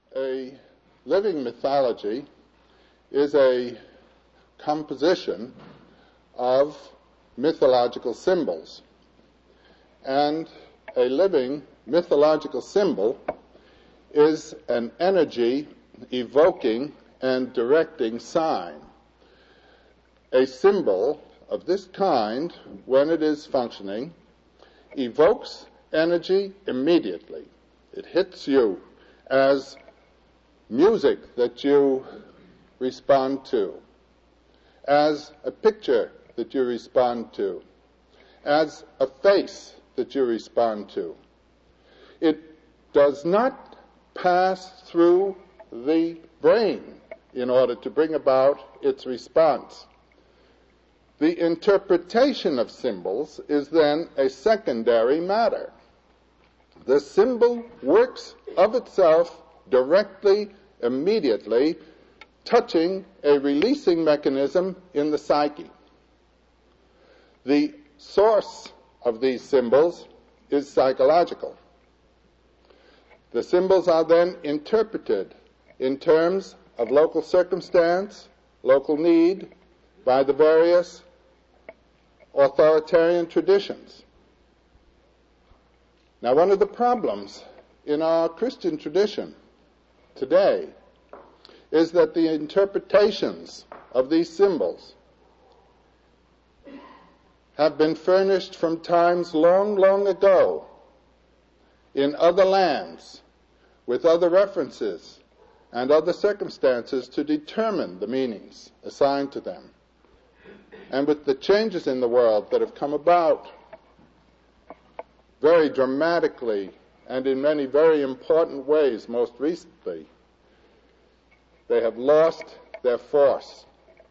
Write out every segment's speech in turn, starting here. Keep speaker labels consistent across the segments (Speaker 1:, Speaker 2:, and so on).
Speaker 1: A living mythology is a composition of mythological symbols. And a living mythological symbol is an energy evoking and directing sign. A symbol of this kind, when it is functioning, evokes energy immediately. It hits you as music that you respond to, as a picture that you respond to, as a face that you respond to. It does not pass through the brain in order to bring about its response. The interpretation of symbols is then a secondary matter. The symbol works of itself directly, immediately, touching a releasing mechanism in the psyche. The source of these symbols is psychological. The symbols are then interpreted in terms of local circumstance, local need, by the various authoritarian traditions. Now, one of the problems in our Christian tradition today is that the interpretations of these symbols have been furnished from times long, long ago in other lands with other references and other circumstances to determine the meanings assigned to them. And with the changes in the world that have come about very dramatically and in many very important ways most recently, they have lost their force.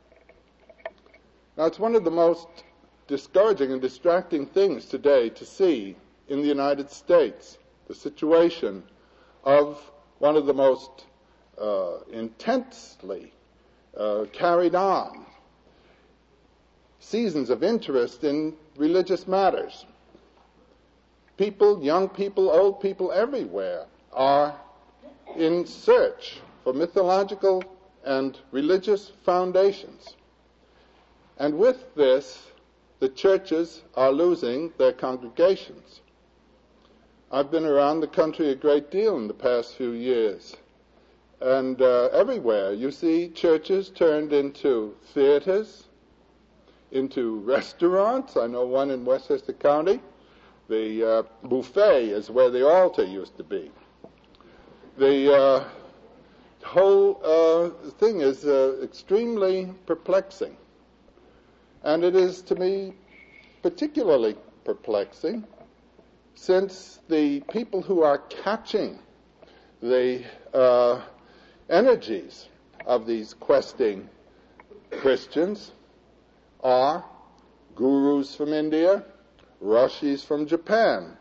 Speaker 1: Now, it's one of the most discouraging and distracting things today to see in the United States, the situation of one of the most intensely carried on seasons of interest in religious matters. People, young people, old people everywhere are in search for mythological and religious foundations. And with this, the churches are losing their congregations. I've been around the country a great deal in the past few years, and everywhere you see churches turned into theaters, into restaurants. I know one in Westchester County. The buffet is where the altar used to be. The whole thing is extremely perplexing. And it is, to me, particularly perplexing since the people who are catching the energies of these questing Christians are gurus from India, rishis from Japan,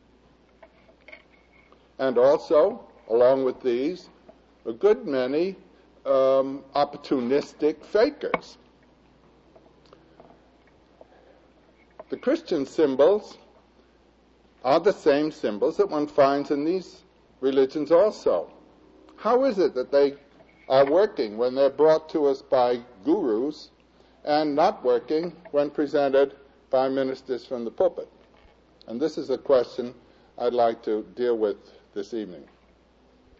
Speaker 1: and also, along with these, a good many opportunistic fakers. The Christian symbols are the same symbols that one finds in these religions also. How is it that they are working when they're brought to us by gurus and not working when presented by ministers from the pulpit? And this is a question I'd like to deal with this evening.